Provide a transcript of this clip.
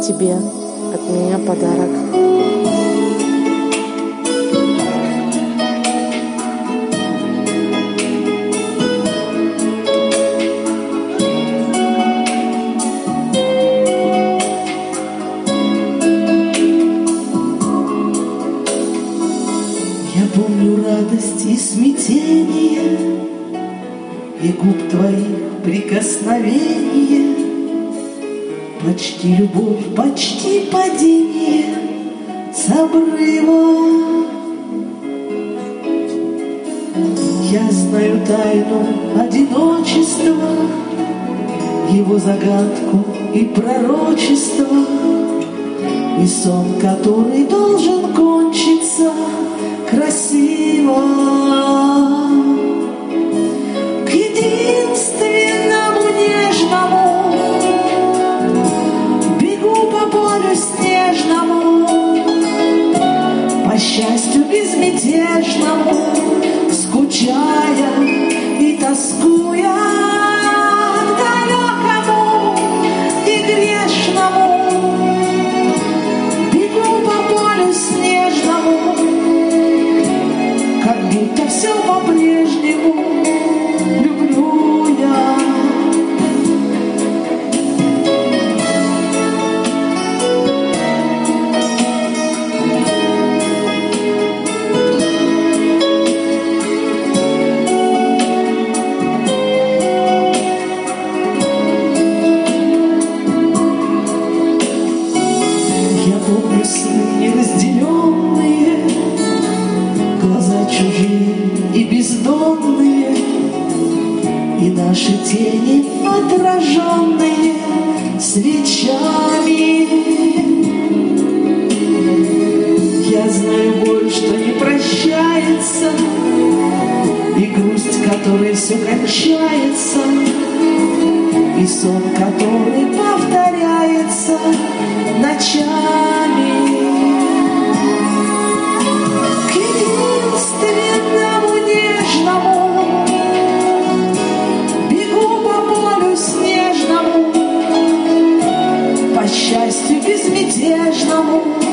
тебе от меня подарок. Я помню радость и смятение, и губ твоих прикосновение, почти любовь, почти падение с обрыва. Я знаю тайну одиночества, его загадку и пророчество, и сон, который должен кончиться красиво. К единственному нежному бегу по полю снежному, по счастью безмятежному, скучая и тоскуя к далекому и грешному. Бегу по полю снежному, как будто все по-прежнему люблю я. Я помню сны неразделенные, глаза чужие и бездонные, и наши тени отраженные свечами. Я знаю боль, что не прощается, и грусть, которой все кончается, и сон, который повторяется ночами. К единственному нежному бегу по полю снежному, по счастью безмятежному,